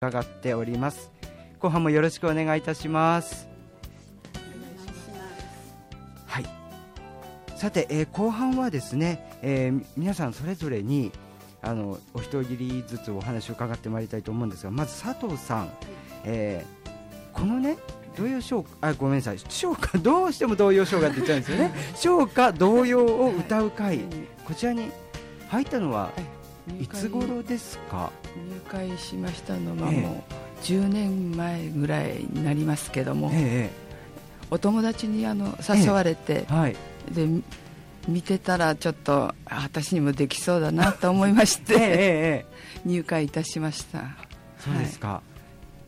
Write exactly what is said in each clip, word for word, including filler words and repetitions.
伺っております。後半もよろしくお願いいたします。はい、さて、えー、後半はですね、えー、皆さんそれぞれにあのお一切りずつお話を伺ってまいりたいと思うんですが、まず佐藤さん、えー、このね童謡唱歌、あ、ごめんなさい、唱歌、どうしても童謡唱歌って言っちゃうんですよね唱歌童謡を歌う会、はい、こちらに入ったのはいつ頃ですか？ 入会しましたのはもうじゅうねんまえぐらいになりますけども、ええ、お友達にあの誘われて、ええ、はい、で見てたらちょっと私にもできそうだなと思いまして、ええ、入会いたしました。 そうですか、はい、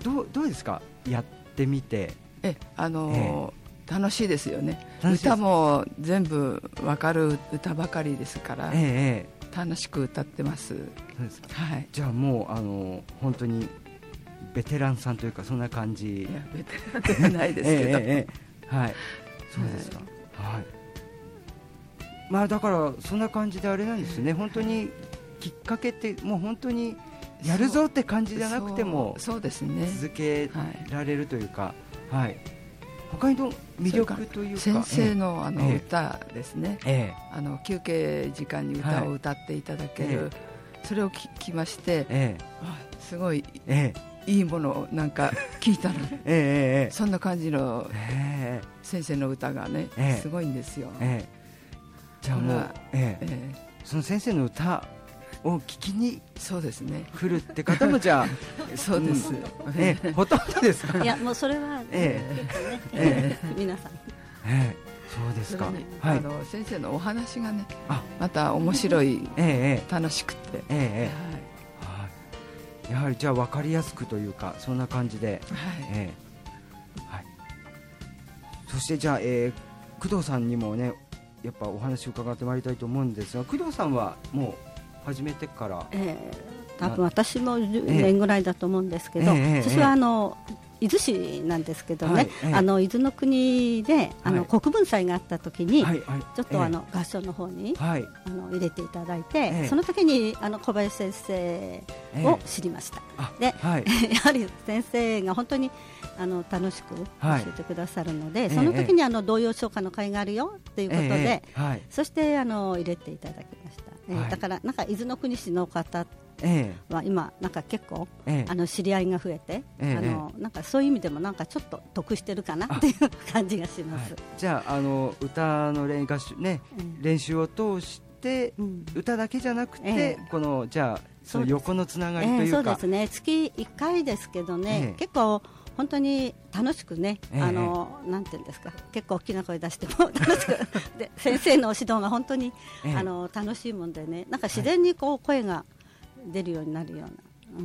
どう、どうですか、やってみて。 えあのーええ、楽しいですよね。歌も全部わかる歌ばかりですから、ええ、楽しく歌ってます。 そうですか、はい、じゃあもうあの本当にベテランさんというかそんな感じ。いやベテランではないですけど、ええええ、はい、そうですか、はい、まあだからそんな感じであれなんですよね、本当にきっかけってもう本当にやるぞって感じじゃなくてもそうですね、 続けられるというか、はい、他にの魅力というか先生のあの歌ですね、ええ、あの休憩時間に歌を歌っていただける、はい、それを聞きまして、ええ、すごい、ええ、いいものをなんか聞いたの、ええ、そんな感じの先生の歌がね、ええ、すごいんですよ、ええ、 じゃあもう、ええええ、その先生の歌を聞きにそうですね来るって方もじゃあそうです、うん、 ええ、ほとんどですか？ いやもうそれは、ええええ、皆さん、 ええ、そうですか、 はい、あの先生のお話がねまた面白い、ええ、楽しくて、ええ、 はい、やはりじゃあ分かりやすくというかそんな感じで、はい、ええ、はい、そしてじゃあ、えー、工藤さんにもねやっぱお話を伺ってまいりたいと思うんですが、工藤さんはもう始めてから、えー、多分私もじゅうねんぐらいだと思うんですけど、えー、私はあの伊豆市なんですけどね、はい、えー、あの伊豆の国であの、はい、国分祭があった時に、はいはい、ちょっとあの、えー、合唱の方に、はい、あの入れていただいて、えー、その時にあの小林先生を知りました、えー、で、はい、やはり先生が本当にあの楽しく教えてくださるので、はい、その時にあの童謡唱歌の会があるよということで、えーはい、そしてあの入れていただきました。えーはい、だからなんか伊豆の国市の方は今なんか結構、ええ、あの知り合いが増えて、ええ、あのなんかそういう意味でもなんかちょっと得してるかなっていう感じがします、はい、 じゃあ、あの歌の練習、ね、練習を通して、うん、歌だけじゃなくて、ええ、このじゃあその横のつながりというか、ええ、 そうですね、月いっかいですけどね、ええ、結構本当に楽しくね、ええ、あのなんていうんですか、結構大きな声出しても楽しくで先生の指導が本当に、ええ、あの楽しいもんでね、なんか自然にこう声が出るようになるような、うん、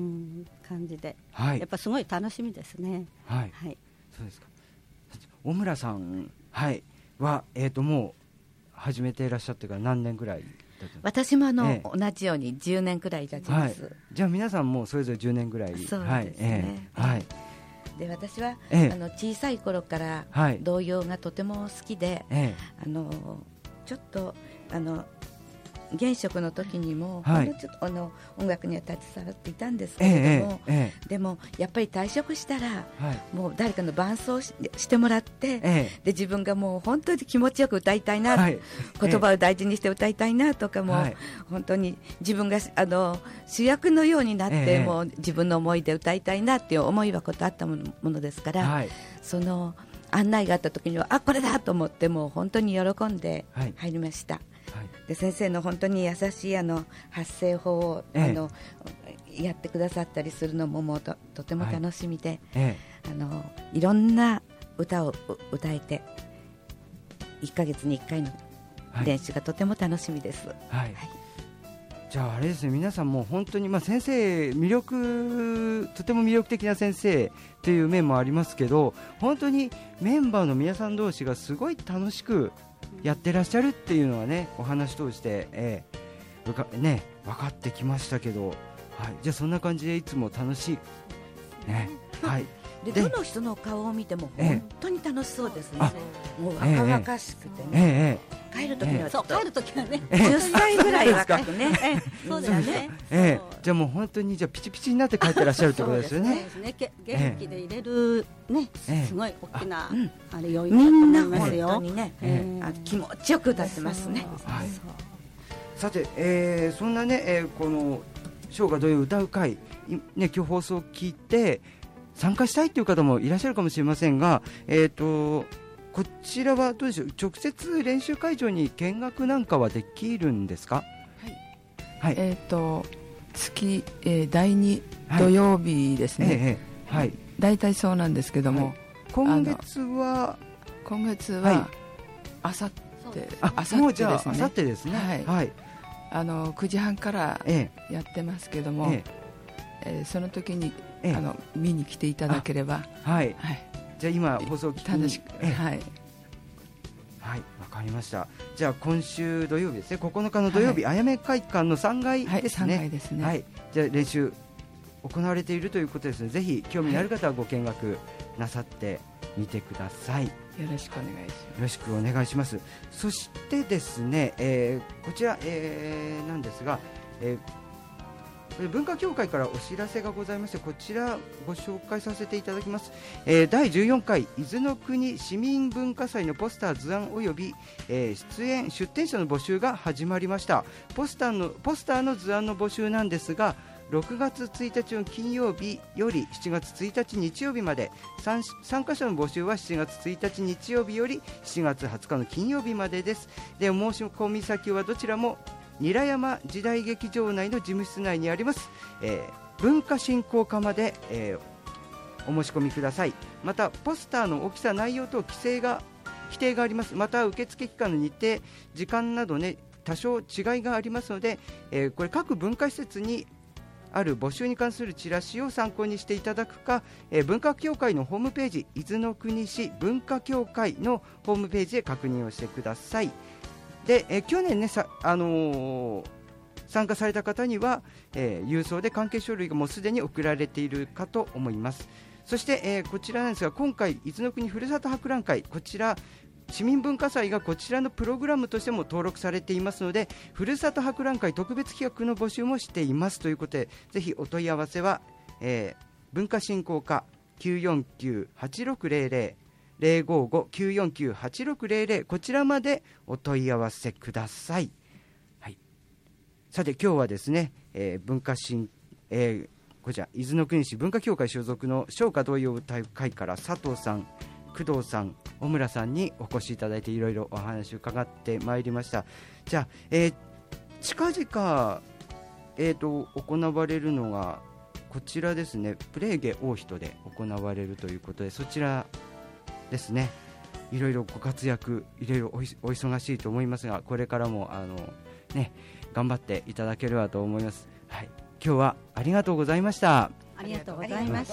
感じで、はい、やっぱすごい楽しみですね。はい、はい、 そうですか。小村さん、はい、は、えーと、もう始めていらっしゃってから何年ぐらい？ 私もあの、ええ、同じようにじゅうねんくらい経ちます、はい、 じゃあ皆さんもそれぞれじゅうねんぐらい。 そうですね、はい、はい、で私は、ええ、あの小さい頃から童謡がとても好きで、ええ、あのちょっとあの現職の時にも、はい、ほんのちょっとあの音楽には携わっていたんですけれども、ええええ、でもやっぱり退職したら、はい、もう誰かの伴奏 し, してもらって、ええ、で自分がもう本当に気持ちよく歌いたいな、はい、言葉を大事にして歌いたいなとかも、はい、本当に自分があの主役のようになって、ええ、もう自分の思いで歌いたいなっていう思いはことあったも の, ものですから、はい、その案内があった時にはあこれだと思ってもう本当に喜んで入りました、はいはい、で先生の本当に優しいあの発声法を、ええ、あのやってくださったりするのももう と, とても楽しみで、はいええ、あのいろんな歌を歌えていっかげつにいっかいの練習がとても楽しみです、はいはいはい、 じゃああれですね、皆さんも本当に、まあ、先生魅力とても魅力的な先生という面もありますけど、本当にメンバーの皆さん同士がすごい楽しくやってらっしゃるっていうのはね、お話通して、えーね、分かってきましたけど、はい、じゃあそんな感じでいつも楽しい、ねはい、 でどの人の顔を見ても本当に楽しそうですね、もう若々しくてね、帰る時にはちょっと帰る時はねじゅっさいぐらい若くね、 そうですね、 ええ、じゃあもう本当にじゃあピチピチになって帰ってらっしゃるってことですよね。 そうですね、元気で入れるね、すごい大きなあれ要因だと思いますよ。 本当にね、気持ちよく歌ってますね。 さて、えー、そんなね、えー、この生涯童謡歌う会、ね、今日放送を聞いて参加したいという方もいらっしゃるかもしれませんが、えーと、こちらはどうでしょう、直接練習会場に見学なんかはできるんですか？はい、 はい、えーと月、えー、だいに土曜日ですね、はい、えーはい、だいたいそうなんですけども、はい、 今月は今月はあさって、あさってですね、 あさってですね、はいはい、 あのくじはんからやってますけども、えええー、その時に、ええ、あの見に来ていただければ、 はい、はい、じゃあ今放送を聞きに楽しく、ええ、はいはい、わかりました。じゃあ今週土曜日ですね、ここのかの土曜日、あやめ会館のさんがいですね、 はい、さんがいですね、 はい、じゃあ練習行われているということですので、ぜひ興味のある方はご見学なさってみてください。よろしくお願いします。よろしくお願いします。そしてですね、えー、こちら、えー、なんですが、えー、文化協会からお知らせがございまして、こちらご紹介させていただきます。えー、だいじゅうよんかい伊豆の国市民文化祭のポスター図案および、えー、出演出展者の募集が始まりました。ポスターのポスターの図案の募集なんですが、ろくがつついたちの金曜日よりしちがつついたち日曜日まで、参加者の募集はしちがつついたち日曜日よりしちがつはつかの金曜日までです。で、お申し込み先はどちらも韮山時代劇場内の事務室内にあります、えー、文化振興課まで、えー、お申し込みください。またポスターの大きさ、内容等規制が規定があります。また受付期間の日程、時間などね、多少違いがありますので、えー、これ各文化施設にある募集に関するチラシを参考にしていただくか、えー、文化協会のホームページ、伊豆の国市文化協会のホームページで確認をしてください。で、えー、去年ね、さ、あのー、参加された方には、えー、郵送で関係書類がもうすでに送られているかと思います。そして、えー、こちらなんですが、今回伊豆の国ふるさと博覧会、こちら市民文化祭がこちらのプログラムとしても登録されていますので、ふるさと博覧会特別企画の募集もしていますということで、ぜひお問い合わせは、えー、文化振興課 きゅうよんきゅうはちろくゼロゼロ ゼロごご きゅうよんきゅう はちろくゼロゼロ こちらまでお問い合わせください。はい、さて今日はですね、えー、文化振、えー、こちら伊豆の国市文化協会所属の唱歌童謡歌う会から佐藤さん、工藤さん、小村さんにお越しいただいて、いろいろお話を伺ってまいりました。じゃあ、えー、近々、えーと、行われるのがこちらですね、プレーゲ大人で行われるということで、そちらですね、いろいろご活躍、いろいろ お, お忙しいと思いますが、これからもあの、ね、頑張っていただければと思います。はい、今日はありがとうございました。 ありがとうございました。